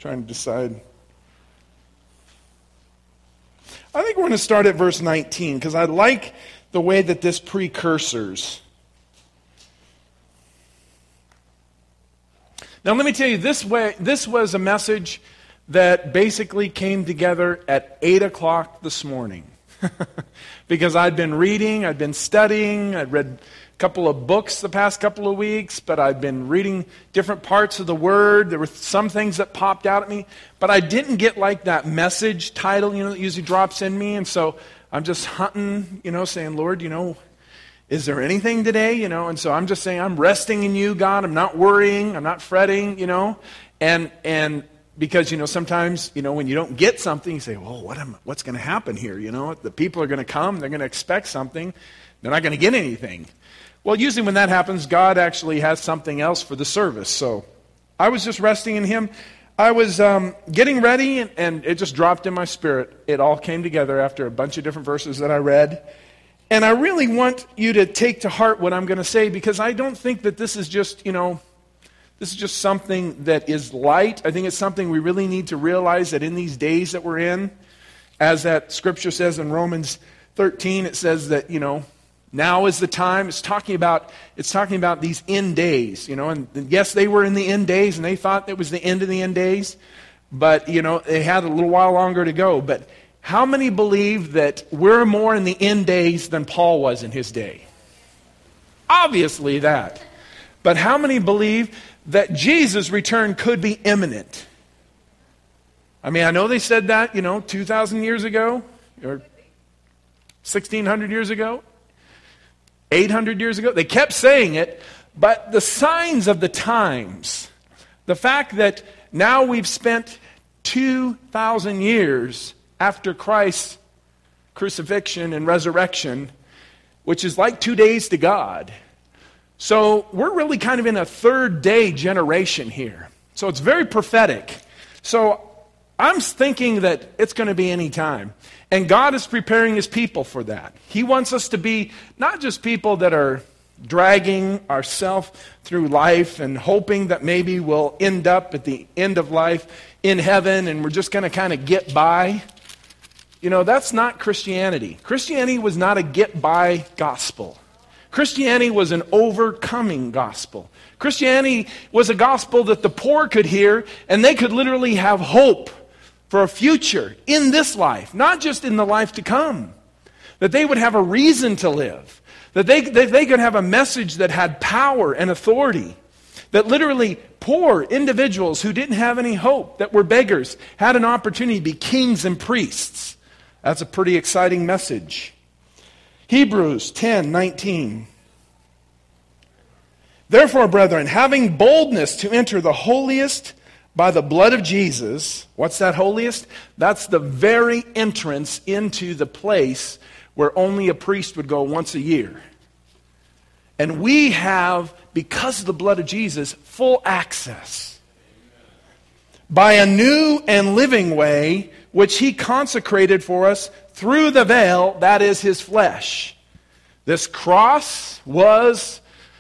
trying to decide. I think we're going to start at verse 19 because I like the way that this precursors. Now let me tell you, this was a message that basically came together at 8 o'clock this morning. Because I'd been reading, I'd been studying, I'd read a couple of books the past couple of weeks, but I'd been reading different parts of the Word. There were some things that popped out at me, but I didn't get like that message title, that usually drops in me, and so I'm just hunting, saying, Lord, is there anything today, and so I'm just saying, I'm resting in you, God, I'm not worrying, I'm not fretting, and because, sometimes, when you don't get something, you say, well, what's going to happen here? The people are going to come, they're going to expect something, they're not going to get anything. Well, usually when that happens, God actually has something else for the service. So I was just resting in Him. I was getting ready, and it just dropped in my spirit. It all came together after a bunch of different verses that I read. And I really want you to take to heart what I'm going to say, because I don't think that this is just, this is just something that is light. I think it's something we really need to realize that in these days that we're in, as that scripture says in Romans 13, it says that, now is the time. It's talking about these end days, and yes, they were in the end days, and they thought it was the end of the end days, but, they had a little while longer to go. But how many believe that we're more in the end days than Paul was in his day? Obviously that. But how many believe that Jesus' return could be imminent? I mean, I know they said that, 2,000 years ago, or 1,600 years ago, 800 years ago. They kept saying it, but the signs of the times, the fact that now we've spent 2,000 years after Christ's crucifixion and resurrection, which is like 2 days to God. So we're really kind of in a third day generation here. So it's very prophetic. So I'm thinking that it's going to be any time. And God is preparing His people for that. He wants us to be not just people that are dragging ourselves through life and hoping that maybe we'll end up at the end of life in heaven and we're just going to kind of get by. That's not Christianity. Christianity was not a get-by gospel. Christianity was an overcoming gospel. Christianity was a gospel that the poor could hear and they could literally have hope for a future in this life, not just in the life to come. That they would have a reason to live. That they could have a message that had power and authority. That literally poor individuals who didn't have any hope, that were beggars, had an opportunity to be kings and priests. That's a pretty exciting message. Hebrews 10:19. Therefore, brethren, having boldness to enter the holiest by the blood of Jesus. What's that holiest? That's the very entrance into the place where only a priest would go once a year. And we have, because of the blood of Jesus, full access. By a new and living way, which He consecrated for us through the veil, that is His flesh. This cross was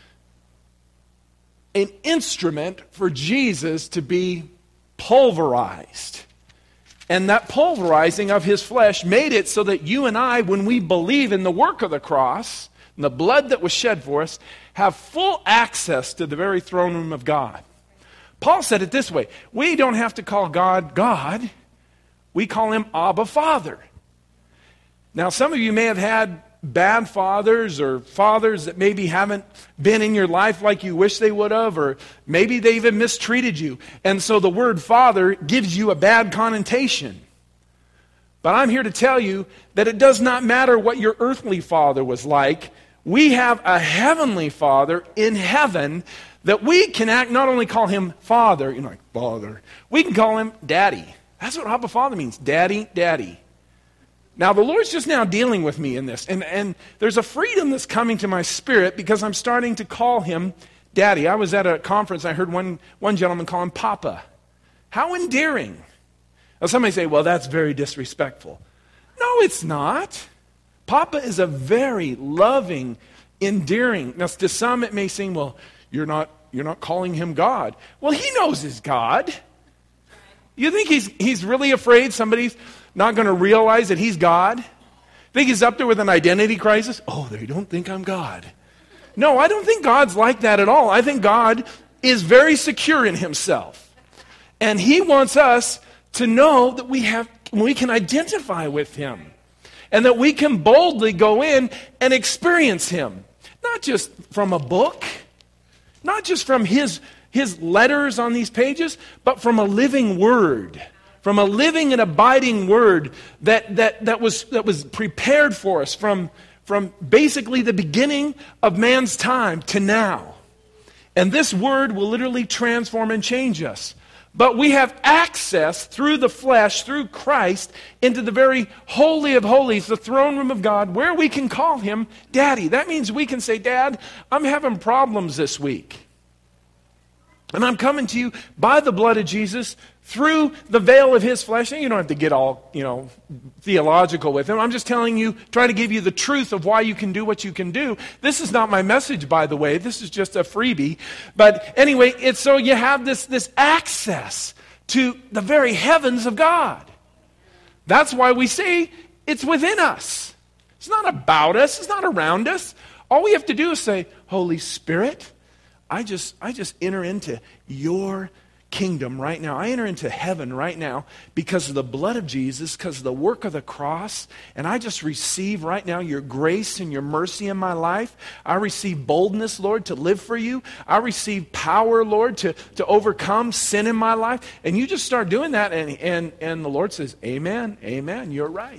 an instrument for Jesus to be pulverized. And that pulverizing of His flesh made it so that you and I, when we believe in the work of the cross, and the blood that was shed for us, have full access to the very throne room of God. Paul said it this way, we don't have to call God, God. We call Him Abba, Father. Now, some of you may have had bad fathers or fathers that maybe haven't been in your life like you wish they would have, or maybe they even mistreated you. And so the word father gives you a bad connotation. But I'm here to tell you that it does not matter what your earthly father was like. We have a heavenly Father in heaven that we can not only call Him Father, like Father, we can call Him Daddy. That's what Abba Father means, Daddy, Daddy. Now, the Lord's just now dealing with me in this. And there's a freedom that's coming to my spirit because I'm starting to call Him Daddy. I was at a conference. I heard one gentleman call Him Papa. How endearing. Now, somebody say, well, that's very disrespectful. No, it's not. Papa is a very loving, endearing. Now, to some it may seem, well, you're not calling Him God. Well, He knows His God. You think he's really afraid somebody's not going to realize that he's God? Think he's up there with an identity crisis? Oh, they don't think I'm God. No, I don't think God's like that at all. I think God is very secure in himself. And he wants us to know that we can identify with him. And that we can boldly go in and experience him. Not just from a book, not just from his letters on these pages, but from a living word. From a living and abiding word that was prepared for us from basically the beginning of man's time to now. And this word will literally transform and change us. But we have access through the flesh, through Christ, into the very holy of holies, the throne room of God, where we can call him Daddy. That means we can say, Dad, I'm having problems this week. And I'm coming to you by the blood of Jesus through the veil of his flesh. And you don't have to get all, theological with him. I'm just telling you, try to give you the truth of why you can do what you can do. This is not my message, by the way. This is just a freebie. But anyway, it's so you have this access to the very heavens of God. That's why we say it's within us. It's not about us. It's not around us. All we have to do is say, Holy Spirit, I just enter into your kingdom right now. I enter into heaven right now because of the blood of Jesus, because of the work of the cross, and I just receive right now your grace and your mercy in my life. I receive boldness, Lord, to live for you. I receive power, Lord, to overcome sin in my life. And you just start doing that, and the Lord says, amen, amen, you're right.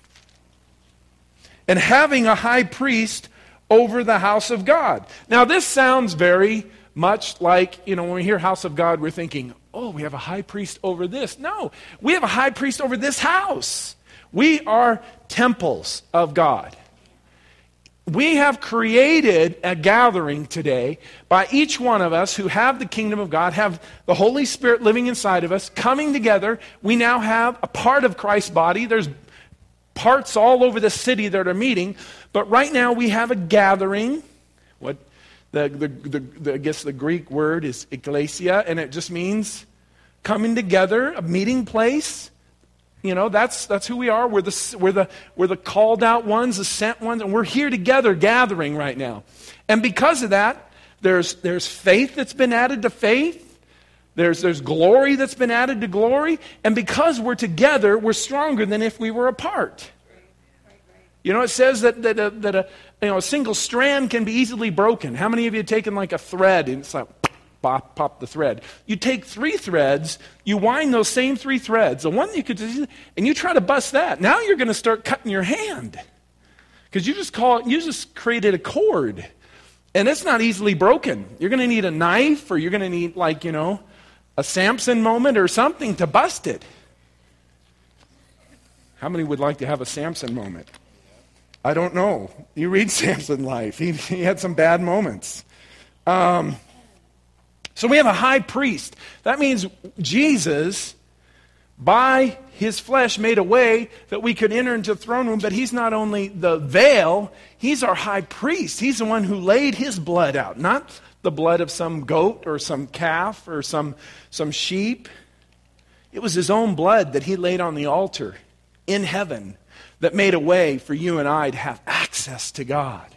And having a high priest over the house of God. Now this sounds very much like, when we hear house of God, we're thinking, oh, we have a high priest over this. No, we have a high priest over this house. We are temples of God. We have created a gathering today by each one of us who have the kingdom of God, have the Holy Spirit living inside of us, coming together. We now have a part of Christ's body. There's parts all over the city that are meeting, but right now we have a gathering. What I guess the Greek word is ekklesia, and it just means coming together, a meeting place. That's who we are. We're the called out ones, the sent ones, and we're here together gathering right now. And because of that, there's faith that's been added to faith. There's glory that's been added to glory. And because we're together, we're stronger than if we were apart. It says that a single strand can be easily broken. How many of you have taken like a thread and it's like, pop the thread? You take 3 threads, you wind those same 3 threads, the one you could just, and you try to bust that. Now you're going to start cutting your hand. Because you just created a cord. And it's not easily broken. You're going to need a knife, or you're going to need a Samson moment or something to bust it. How many would like to have a Samson moment? I don't know. You read Samson's life. He had some bad moments. So we have a high priest. That means Jesus, by his flesh, made a way that we could enter into the throne room, but he's not only the veil, he's our high priest. He's the one who laid his blood out, not the blood of some goat or some calf or some sheep. It was his own blood that he laid on the altar in heaven that made a way for you and I to have access to God.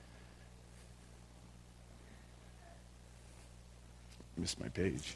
Missed my page.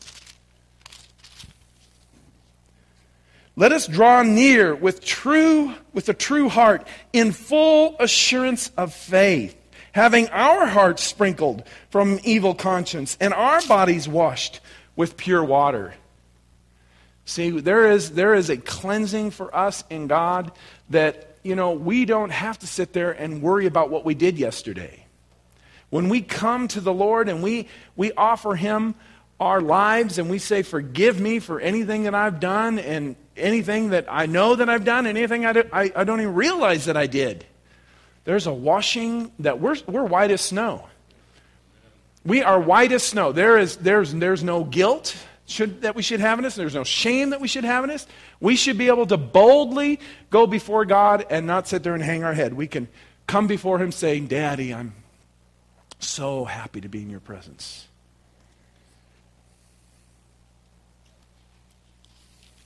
Let us draw near with a true heart, in full assurance of faith, having our hearts sprinkled from evil conscience and our bodies washed with pure water. See, there is a cleansing for us in God that, we don't have to sit there and worry about what we did yesterday. When we come to the Lord and we offer him our lives and we say, forgive me for anything that I've done and anything that I know that I've done and anything I don't even realize that I did. There's a washing that we're white as snow. We are white as snow. There's no guilt that we should have in us. There's no shame that we should have in us. We should be able to boldly go before God and not sit there and hang our head. We can come before him saying, Daddy, I'm so happy to be in your presence.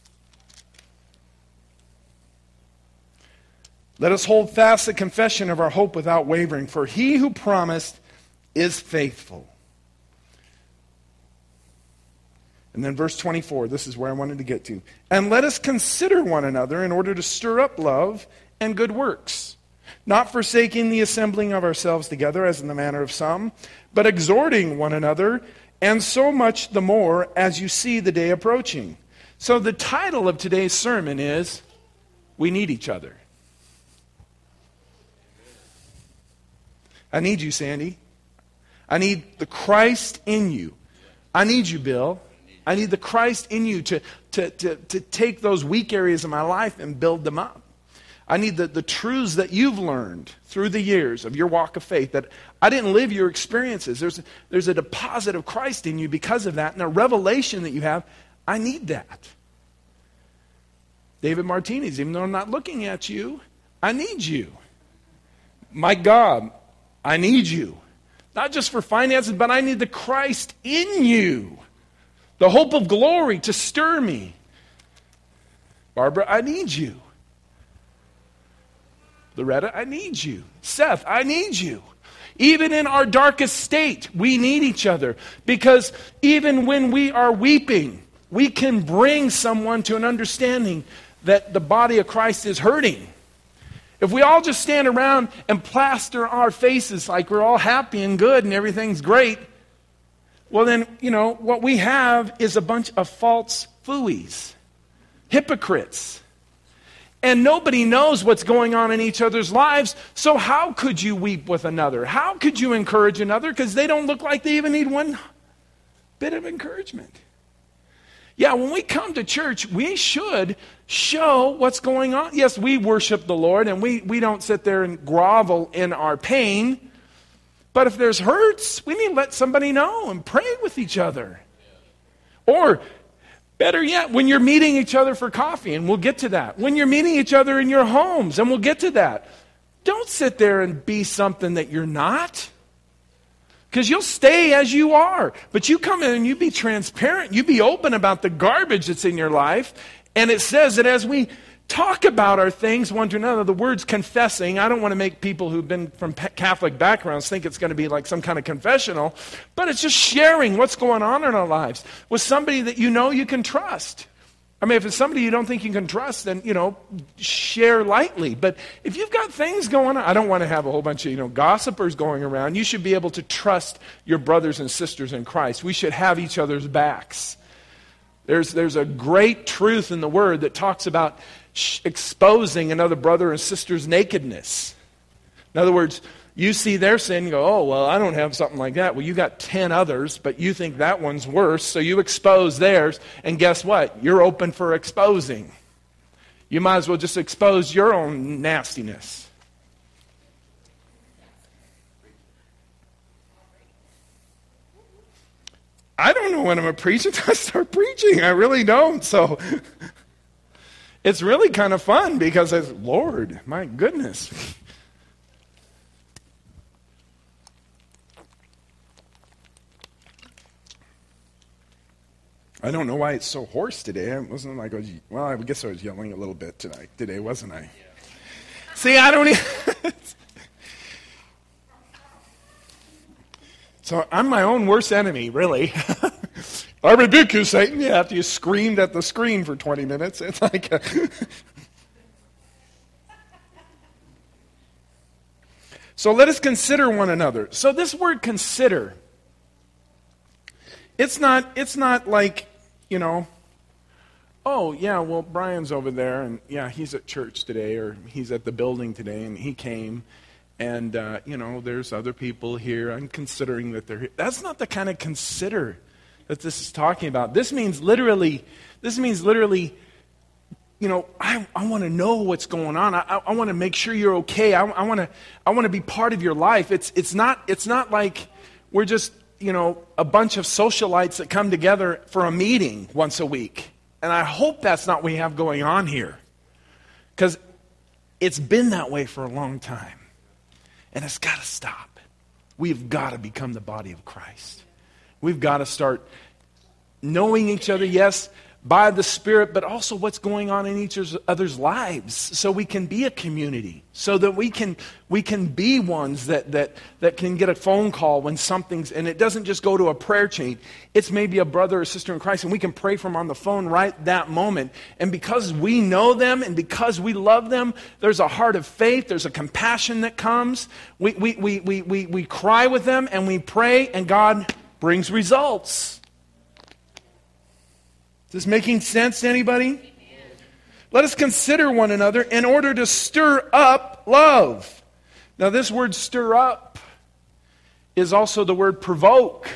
Let us hold fast the confession of our hope without wavering, for he who promised is faithful. And then verse 24, this is where I wanted to get to. And let us consider one another in order to stir up love and good works, not forsaking the assembling of ourselves together as in the manner of some, but exhorting one another, and so much the more as you see the day approaching. So the title of today's sermon is, We Need Each Other. I need you, Sandy. I need the Christ in you. I need you, Bill. I need the Christ in you to take those weak areas of my life and build them up. I need the truths that you've learned through the years of your walk of faith, that I didn't live your experiences. There's a deposit of Christ in you because of that, and a revelation that you have. I need that. David Martinez, even though I'm not looking at you, I need you. My God, I need you. Not just for finances, but I need the Christ in you. The hope of glory to stir me. Barbara, I need you. Loretta, I need you. Seth, I need you. Even in our darkest state, we need each other. Because even when we are weeping, we can bring someone to an understanding that the body of Christ is hurting. If we all just stand around and plaster our faces like we're all happy and good and everything's great, well then, what we have is a bunch of false phooeys, hypocrites. And nobody knows what's going on in each other's lives, so how could you weep with another? How could you encourage another? Because they don't look like they even need one bit of encouragement. Yeah, when we come to church, we should show what's going on. Yes, we worship the Lord, and we don't sit there and grovel in our pain. But if there's hurts, we need to let somebody know and pray with each other. Or, better yet, when you're meeting each other for coffee, and we'll get to that. When you're meeting each other in your homes, and we'll get to that. Don't sit there and be something that you're not. Because you'll stay as you are. But you come in and you be transparent. You be open about the garbage that's in your life. And it says that as we talk about our things one to another, the words confessing, I don't want to make people who've been from Catholic backgrounds think it's going to be like some kind of confessional. But it's just sharing what's going on in our lives with somebody that you know you can trust. I mean, if it's somebody you don't think you can trust, then, share lightly. But if you've got things going on, I don't want to have a whole bunch of, gossipers going around. You should be able to trust your brothers and sisters in Christ. We should have each other's backs. There's a great truth in the Word that talks about exposing another brother and sister's nakedness. In other words, you see their sin, you go, oh, well, I don't have something like that. Well, you got 10 others, but you think that one's worse, so you expose theirs, and guess what? You're open for exposing. You might as well just expose your own nastiness. I don't know when I'm a preacher until I start preaching. I really don't, so it's really kind of fun because it's, Lord, my goodness. I don't know why it's so hoarse today. It wasn't like I guess I was yelling a little bit today, wasn't I? Yeah. See, I don't even... So I'm my own worst enemy, really. I rebuke you, Satan. Yeah, after you screamed at the screen for 20 minutes. It's like... So let us consider one another. So this word consider... It's not like, oh, yeah, well, Brian's over there, and yeah, he's at church today, or he's at the building today, and he came, and, there's other people here. I'm considering that they're here. That's not the kind of consider that this is talking about. This means literally, I want to know what's going on. I want to make sure you're okay. I want to be part of your life. It's not like we're just... a bunch of socialites that come together for a meeting once a week. And I hope that's not what we have going on here. Because it's been that way for a long time. And it's got to stop. We've got to become the body of Christ. We've got to start knowing each other, yes, by the Spirit, but also what's going on in each other's lives, so we can be a community, so that we can be ones that can get a phone call when something's, and it doesn't just go to a prayer chain. It's maybe a brother or sister in Christ, and we can pray from on the phone right that moment. And because we know them and because we love them, there's a heart of faith, there's a compassion that comes. We cry with them and we pray, and God brings results. Is this making sense to anybody? Amen. Let us consider one another in order to stir up love. Now, this word stir up is also the word provoke.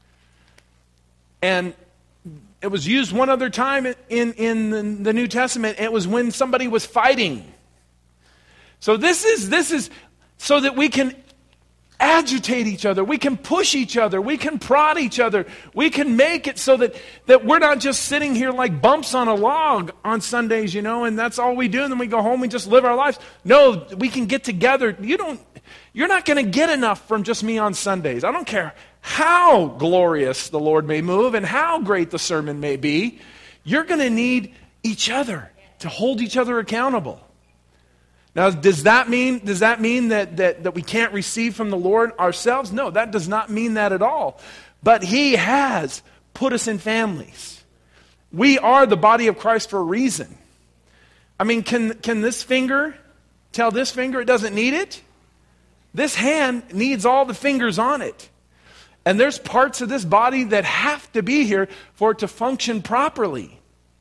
And it was used one other time in the New Testament. It was when somebody was fighting. So this is so that we can agitate each other, we can push each other, we can prod each other, we can make it so that we're not just sitting here like bumps on a log on Sundays, and that's all we do, and then we go home and just live our lives. No, we can get together. You're not going to get enough from just me on Sundays. I don't care how glorious the Lord may move and how great the sermon may be. You're going to need each other to hold each other accountable. Now, does that mean that we can't receive from the Lord ourselves? No, that does not mean that at all. But He has put us in families. We are the body of Christ for a reason. I mean, can this finger tell this finger it doesn't need it? This hand needs all the fingers on it. And there's parts of this body that have to be here for it to function properly.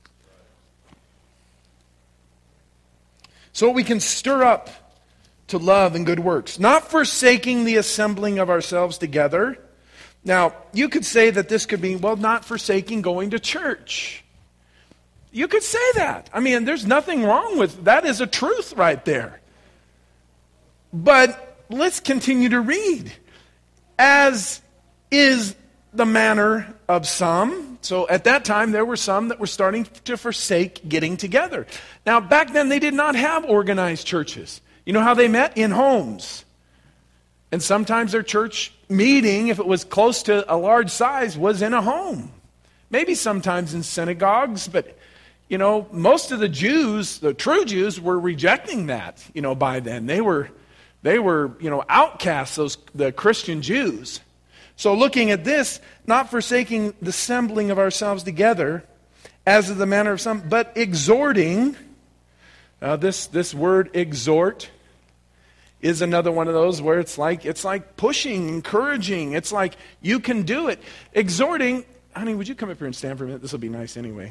So we can stir up to love and good works, not forsaking the assembling of ourselves together. Now, you could say that this could mean, not forsaking going to church. You could say that. I mean, there's nothing wrong with that. Is a truth right there. But let's continue to read. As is the manner of some. So at that time, there were some that were starting to forsake getting together. Now, back then, they did not have organized churches. You know how they met? In homes. And sometimes their church meeting, if it was close to a large size, was in a home. Maybe sometimes in synagogues, but, most of the Jews, the true Jews, were rejecting that, by then. They were outcasts, the Christian Jews. So looking at this, not forsaking the assembling of ourselves together, as is the manner of some, but exhorting. This word exhort is another one of those where it's like pushing, encouraging. It's like you can do it. Exhorting, honey, would you come up here and stand for a minute? This will be nice anyway.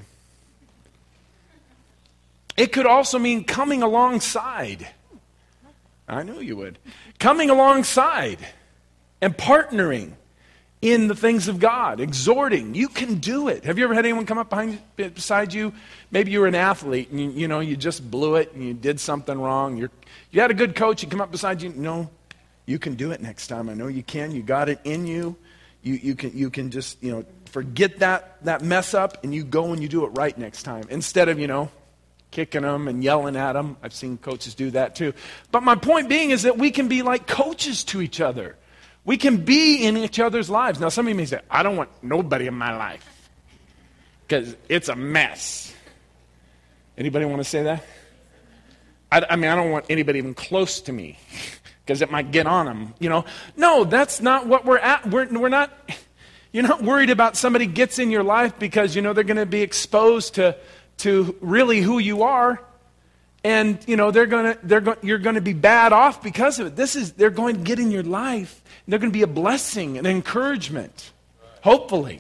It could also mean coming alongside. I knew you would. Coming alongside and partnering in the things of God, exhorting. You can do it. Have you ever had anyone come up beside you? Maybe you were an athlete and you just blew it and you did something wrong. You had a good coach, you come up beside you. No, you can do it next time. I know you can. You got it in you. You can just forget that mess up and you go and you do it right next time instead of kicking them and yelling at them. I've seen coaches do that too. But my point being is that we can be like coaches to each other. We can be in each other's lives. Now, some of you may say, I don't want nobody in my life because it's a mess. Anybody want to say that? I don't want anybody even close to me because it might get on them. No, that's not what we're at. We're not, you're not worried about somebody gets in your life because, they're going to be exposed to really who you are. And, you're going to be bad off because of it. They're going to get in your life. And they're going to be a blessing, an encouragement, hopefully.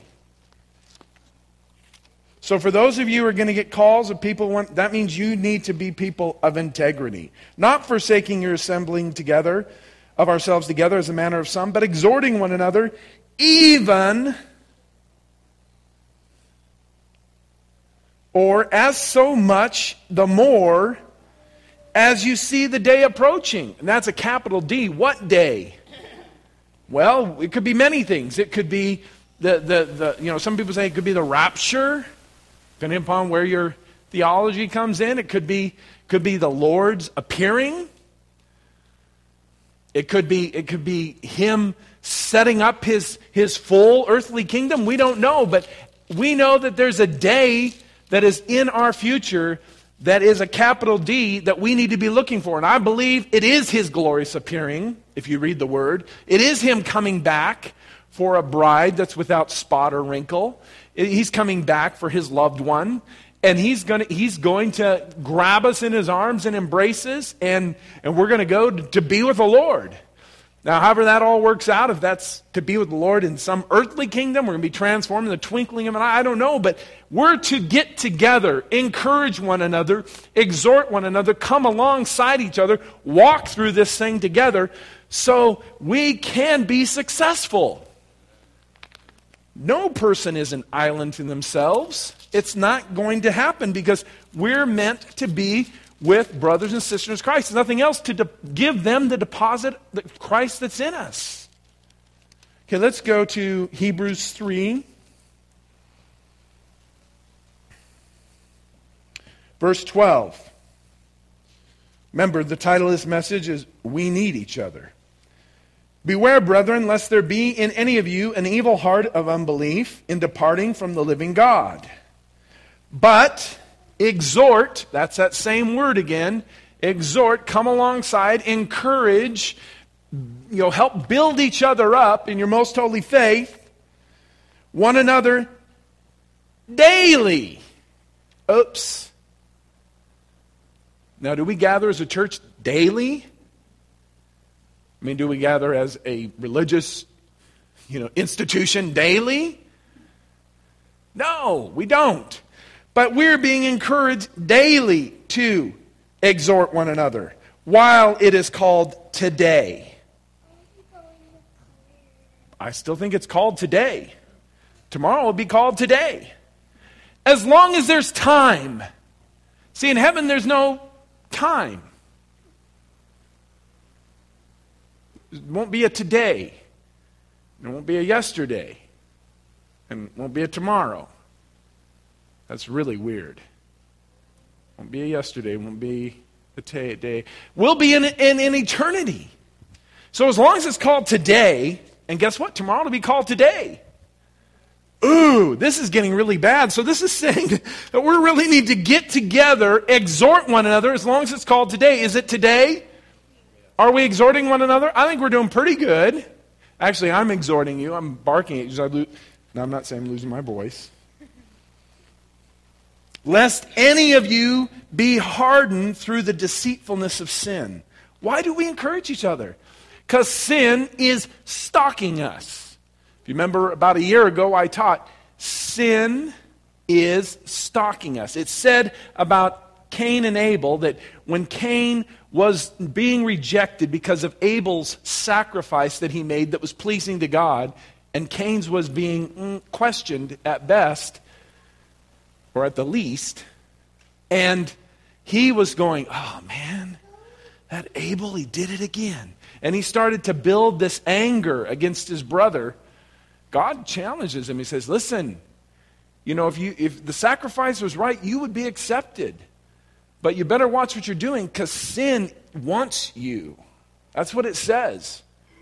So for those of you who are going to get calls of people, that means you need to be people of integrity. Not forsaking your assembling together of ourselves together as a manner of some, but exhorting one another, even, or as so much the more, as you see the day approaching. And that's a capital D. What day? Well, it could be many things. It could be some people say it could be the rapture, depending upon where your theology comes in. It could be the Lord's appearing. It could be Him setting up His full earthly kingdom. We don't know, but we know that there's a day that is in our future that is a capital D that we need to be looking for. And I believe it is His glorious appearing, if you read the Word. It is Him coming back for a bride that's without spot or wrinkle. He's coming back for His loved one. And He's going to grab us in His arms and embraces, and we're going to go to be with the Lord. Now, however that all works out, if that's to be with the Lord in some earthly kingdom, we're going to be transformed in the twinkling of an eye, I don't know. But we're to get together, encourage one another, exhort one another, come alongside each other, walk through this thing together so we can be successful. No person is an island to themselves. It's not going to happen because we're meant to be with brothers and sisters in Christ. There's nothing else to give them the deposit of Christ that's in us. Okay, let's go to Hebrews 3. Verse 12. Remember, the title of this message is We Need Each Other. Beware, brethren, lest there be in any of you an evil heart of unbelief in departing from the living God. But exhort, that's that same word again, exhort, come alongside, encourage, help build each other up in your most holy faith, one another daily. Oops. Now, do we gather as a church daily? I mean, do we gather as a religious, institution daily? No, we don't. But we're being encouraged daily to exhort one another while it is called today. I still think it's called today. Tomorrow will be called today. As long as there's time. See, in heaven there's no time. It won't be a today. It won't be a yesterday. And it won't be a tomorrow. That's really weird. It won't be a yesterday. It won't be a day. We'll be in eternity. So as long as it's called today, and guess what? Tomorrow will be called today. Ooh, this is getting really bad. So this is saying that we really need to get together, exhort one another as long as it's called today. Is it today? Are we exhorting one another? I think we're doing pretty good. Actually, I'm exhorting you. I'm barking at you. No, I'm not saying I'm losing my voice. Lest any of you be hardened through the deceitfulness of sin. Why do we encourage each other? Because sin is stalking us. If you remember about a year ago, I taught sin is stalking us. It said about Cain and Abel that when Cain was being rejected because of Abel's sacrifice that he made that was pleasing to God, and Cain's was being questioned at best, or at the least, and he was going, oh man, that Abel, he did it again. And he started to build this anger against his brother. God challenges him. He says, listen, if the sacrifice was right, you would be accepted. But you better watch what you're doing because sin wants you. That's what it says.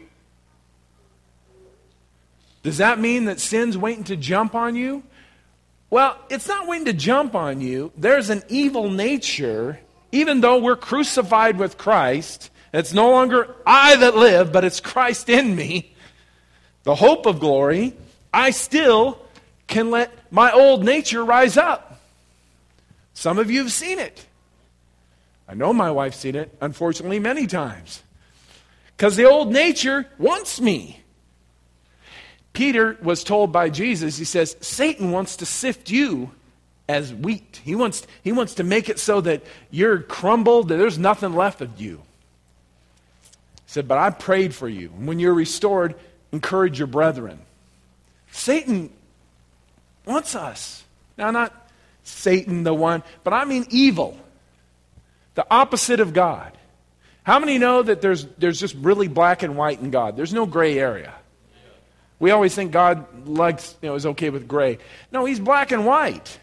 Does that mean that sin's waiting to jump on you? Well, it's not waiting to jump on you. There's an evil nature, even though we're crucified with Christ. It's no longer I that live, but it's Christ in me. The hope of glory. I still can let my old nature rise up. Some of you have seen it. I know my wife's seen it, unfortunately, many times. Because the old nature wants me. Peter was told by Jesus, he says, Satan wants to sift you as wheat. He wants to make it so that you're crumbled, that there's nothing left of you. He said, but I prayed for you. And when you're restored, encourage your brethren. Satan wants us. Now, not Satan the one, but I mean evil. The opposite of God. How many know that there's just really black and white in God? There's no gray area. We always think God is okay with gray. No, He's black and white.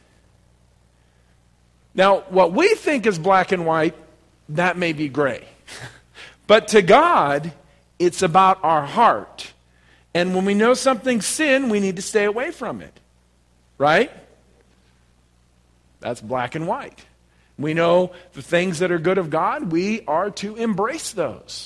Now, what we think is black and white, that may be gray. But to God, it's about our heart. And when we know something's sin, we need to stay away from it. Right? That's black and white. We know the things that are good of God, we are to embrace those.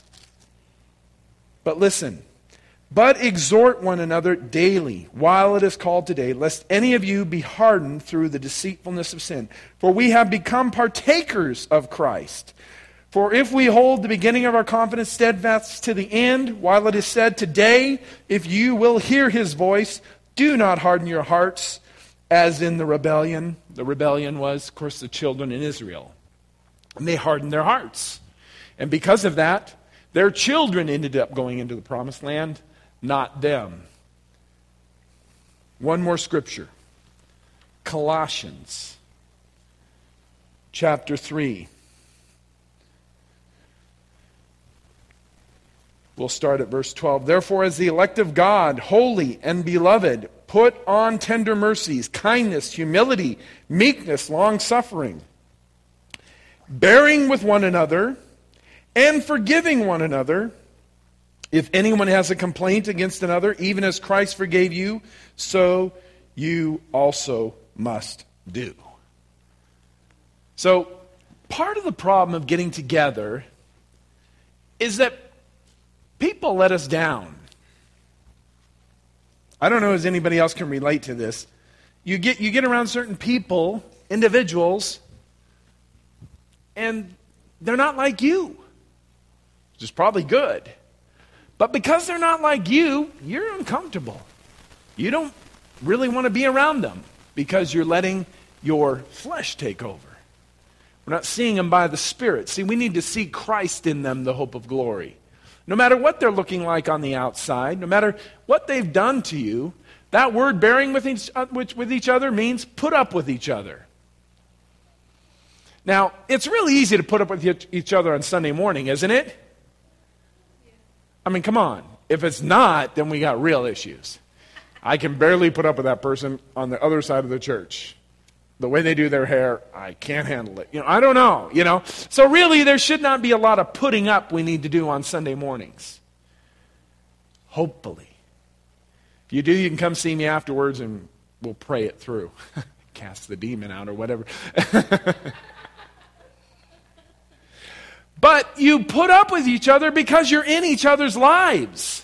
But listen, but exhort one another daily, while it is called today, lest any of you be hardened through the deceitfulness of sin. For we have become partakers of Christ. For if we hold the beginning of our confidence steadfast to the end, while it is said today, if you will hear his voice, do not harden your hearts, as in the rebellion. The rebellion was, of course, the children in Israel. And they hardened their hearts. And because of that, their children ended up going into the promised land, not them. One more scripture. Colossians chapter 3. We'll start at verse 12. Therefore, as the elect of God, holy and beloved, put on tender mercies, kindness, humility, meekness, long-suffering, bearing with one another, and forgiving one another. If anyone has a complaint against another, even as Christ forgave you, so you also must do. So, part of the problem of getting together is that people let us down. I don't know if anybody else can relate to this. You get around certain people, individuals, and they're not like you, which is probably good. But because they're not like you, you're uncomfortable. You don't really want to be around them because you're letting your flesh take over. We're not seeing them by the Spirit. See, we need to see Christ in them, the hope of glory. No matter what they're looking like on the outside, no matter what they've done to you, that word bearing with each other means put up with each other. Now, it's really easy to put up with each other on Sunday morning, isn't it? I mean, come on. If it's not, then we got real issues. I can barely put up with that person on the other side of the church. The way they do their hair, I can't handle it. I don't know, So really, there should not be a lot of putting up we need to do on Sunday mornings. Hopefully. If you do, you can come see me afterwards and we'll pray it through. Cast the demon out or whatever. But you put up with each other because you're in each other's lives.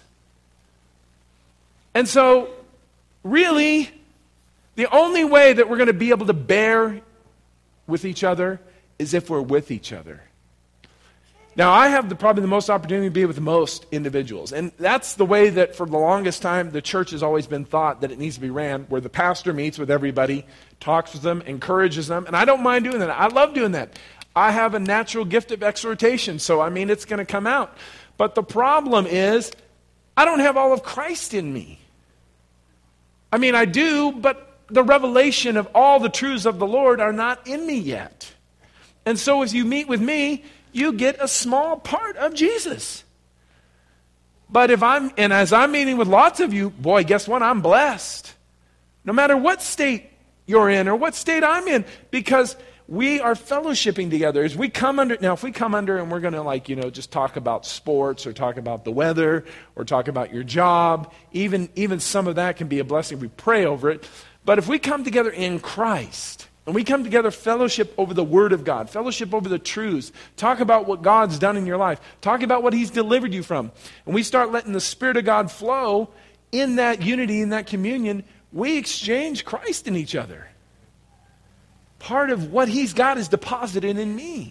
And so, really, the only way that we're going to be able to bear with each other is if we're with each other. Now, I have probably the most opportunity to be with most individuals. And that's the way that for the longest time the church has always been thought that it needs to be ran, where the pastor meets with everybody, talks with them, encourages them. And I don't mind doing that. I love doing that. I have a natural gift of exhortation, so it's going to come out. But the problem is, I don't have all of Christ in me. I do, but the revelation of all the truths of the Lord are not in me yet. And so as you meet with me, you get a small part of Jesus. But as I'm meeting with lots of you, boy, guess what? I'm blessed. No matter what state you're in or what state I'm in, because we are fellowshipping together. If we come under and we're going to just talk about sports or talk about the weather or talk about your job, even some of that can be a blessing. We pray over it. But if we come together in Christ and we come together, fellowship over the Word of God, fellowship over the truths, talk about what God's done in your life, talk about what He's delivered you from, and we start letting the Spirit of God flow in that unity, in that communion, we exchange Christ in each other. Part of what He's got is deposited in me.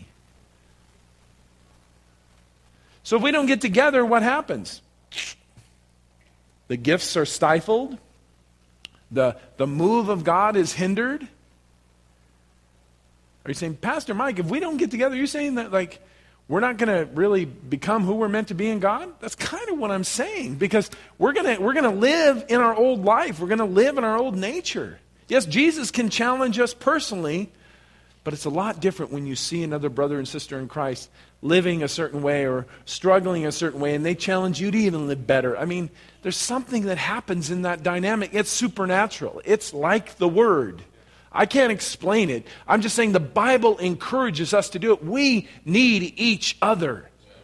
So if we don't get together, what happens? The gifts are stifled. The move of God is hindered. Are you saying, Pastor Mike, if we don't get together, you're saying that we're not going to really become who we're meant to be in God? That's kind of what I'm saying, because we're going to live in our old life. We're going to live in our old nature. Yes, Jesus can challenge us personally, but it's a lot different when you see another brother and sister in Christ living a certain way or struggling a certain way, and they challenge you to even live better. There's something that happens in that dynamic. It's supernatural. It's like the Word. I can't explain it. I'm just saying the Bible encourages us to do it. We need each other.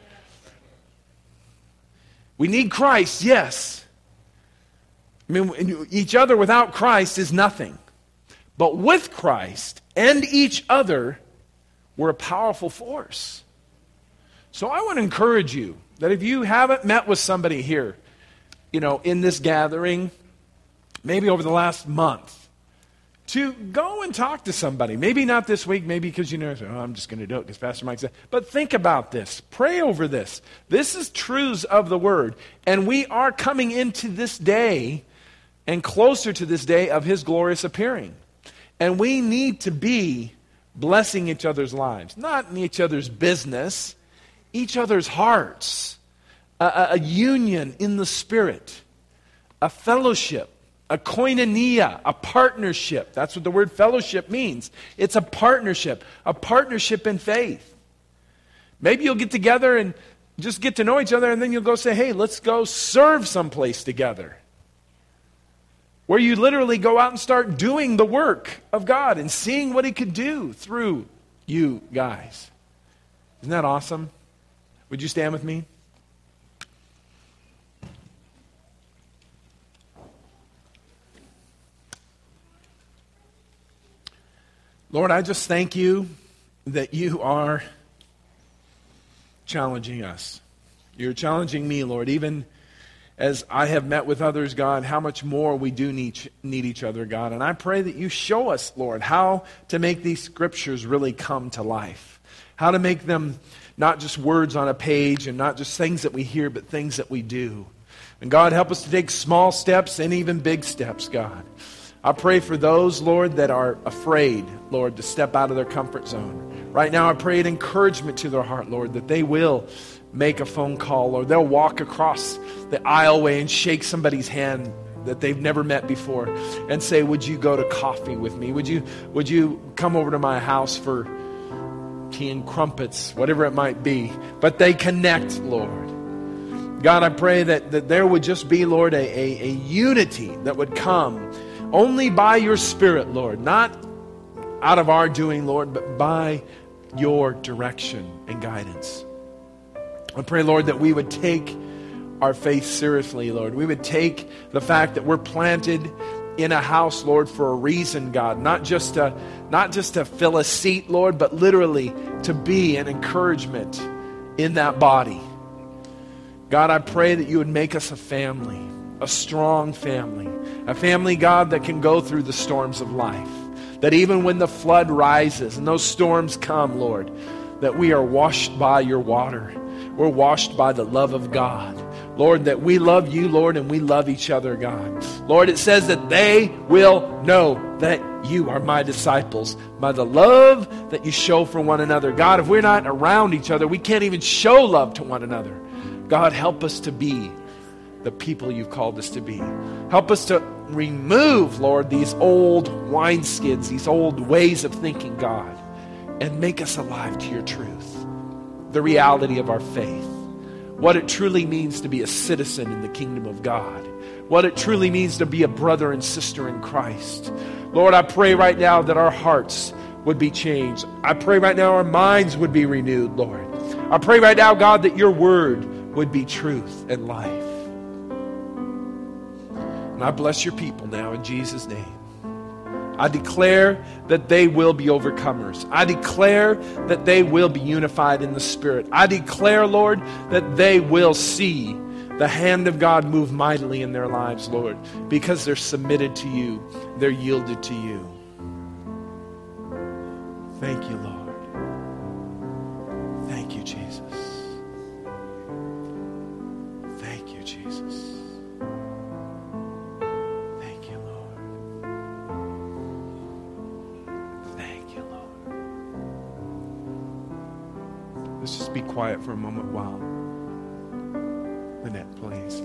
We need Christ, yes. Each other without Christ is nothing. But with Christ, and each other were a powerful force. So I want to encourage you that if you haven't met with somebody here, in this gathering, maybe over the last month, to go and talk to somebody. Maybe not this week, maybe because I'm just going to do it because Pastor Mike said. But think about this. Pray over this. This is truths of the Word. And we are coming into this day and closer to this day of His glorious appearing. And we need to be blessing each other's lives. Not in each other's business, each other's hearts. A union in the Spirit. A fellowship. A koinonia, a partnership. That's what the word fellowship means. It's a partnership in faith. Maybe you'll get together and just get to know each other, and then you'll go say, hey, let's go serve someplace together. Where you literally go out and start doing the work of God and seeing what He could do through you guys. Isn't that awesome? Would you stand with me? Lord, I just thank you that you are challenging us. You're challenging me, Lord, even as I have met with others, God, how much more we do need each other, God. And I pray that you show us, Lord, how to make these scriptures really come to life. How to make them not just words on a page and not just things that we hear, but things that we do. And God, help us to take small steps and even big steps, God. I pray for those, Lord, that are afraid, Lord, to step out of their comfort zone. Right now, I pray an encouragement to their heart, Lord, that they will make a phone call, or they'll walk across the aisleway and shake somebody's hand that they've never met before and say, would you go to coffee with me? Would you come over to my house for tea and crumpets, whatever it might be? But they connect, Lord. God, I pray that there would just be, Lord, a unity that would come only by your Spirit, Lord, not out of our doing, Lord, but by your direction and guidance. I pray, Lord, that we would take our faith seriously, Lord. We would take the fact that we're planted in a house, Lord, for a reason, God. Not just to fill a seat, Lord, but literally to be an encouragement in that body. God, I pray that you would make us a family, a strong family. A family, God, that can go through the storms of life. That even when the flood rises and those storms come, Lord, that we are washed by your water. We're washed by the love of God. Lord, that we love you, Lord, and we love each other, God. Lord, it says that they will know that you are my disciples by the love that you show for one another. God, if we're not around each other, we can't even show love to one another. God, help us to be the people you've called us to be. Help us to remove, Lord, these old wineskins, these old ways of thinking, God, and make us alive to your truth, the reality of our faith, what it truly means to be a citizen in the kingdom of God, what it truly means to be a brother and sister in Christ. Lord, I pray right now that our hearts would be changed. I pray right now our minds would be renewed, Lord. I pray right now, God, that your word would be truth and life. And I bless your people now in Jesus' name. I declare that they will be overcomers. I declare that they will be unified in the Spirit. I declare, Lord, that they will see the hand of God move mightily in their lives, Lord, because they're submitted to you. They're yielded to you. Thank you, Lord. Thank you, Jesus. Thank you, Jesus. Thank you, Lord. Thank you, Lord. Let's just be quiet for a moment while Lynette plays.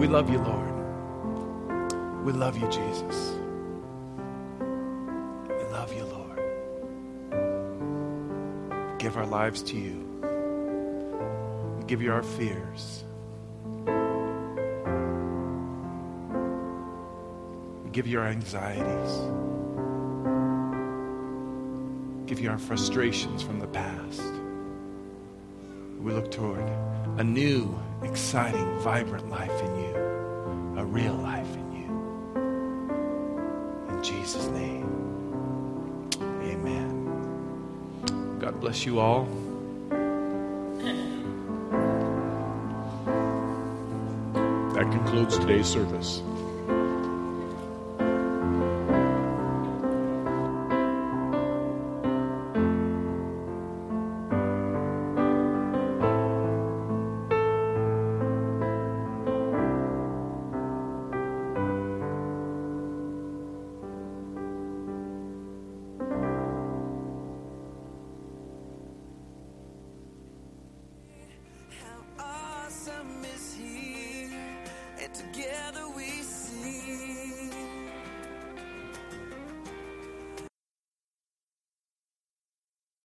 We love you, Lord. We love you, Jesus. We love you, Lord. We give our lives to you. We give you our fears. We give you our anxieties. We give you our frustrations from the past. We look toward a new, exciting, vibrant life in you, a real life in you. In Jesus' name, amen. God bless you all. That concludes today's service.